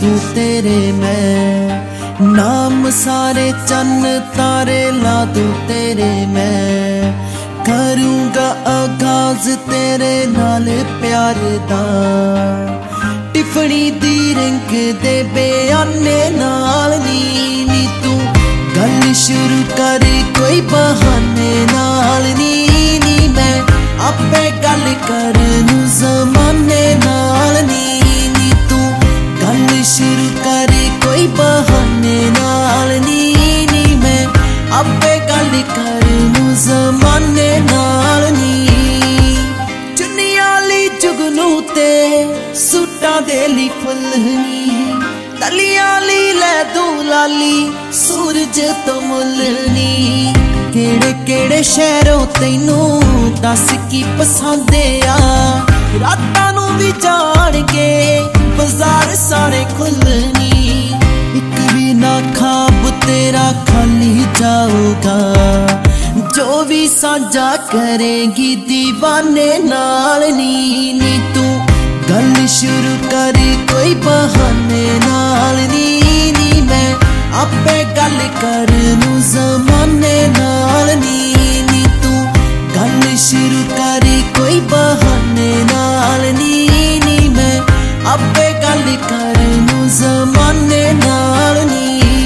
तू तेरे मैं, नाम सारे चन्न तारे ला दूं तेरे मैं। करूँगा आगाज तेरे नाल प्यार दा, टिफनी दी रिंग दे बयाने नाल नी तू गल शुरू कर कोई बहाने नाल नी मैं आपे गल करनू ज़माने नाल नी तू गल शुरू कर कोई बहाने नाल नी मैं आपे गल करनू ज़माने नाल नी। चुन्नियां ली जुगनू ते सूटां दे ली फुल्लनी, तलियां ली लै दूं लाली सूरज तो मुल्लनी। केड़े केड़े शहरों तैनू दस की पसंद आ, रातां नू भी जाण के बाजार सारे खुलनी। एक भी ना खाब तेरा खाली जाऊगा, जो भी साझा करेगी दीवाने नाल नी तू गल शुरू कर कोई बहाने नाल नी मैं आपे गल करनू ज़माने नाल नी तू गल शुरू कर कोई बहाने नाल नी मैं आपे गल करनू ज़माने नाल नी।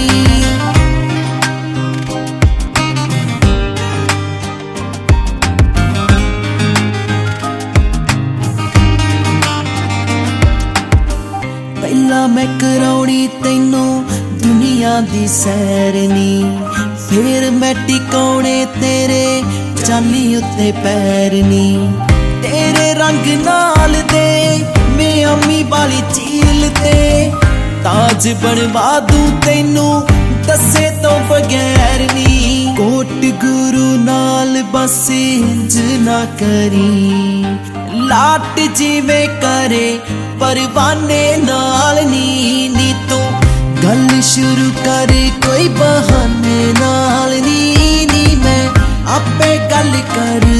पहला मैं कराउणी तैनू दुनिया दी सैरनी, फिर मैं टिकाउणे तेरे चाली उत्ते पैरनी। तेरे रंग नाल दे मैं अम्मी वाली झील ते ताज बनवा दूं तैनू दसे तो बगैर नी। कोट गुरु नाल बस इंज ना करी, लाट जिवें करे परवाने नाल नी तू गल शुरू कर कोई बहाने नाल नी मैं आपे गल कर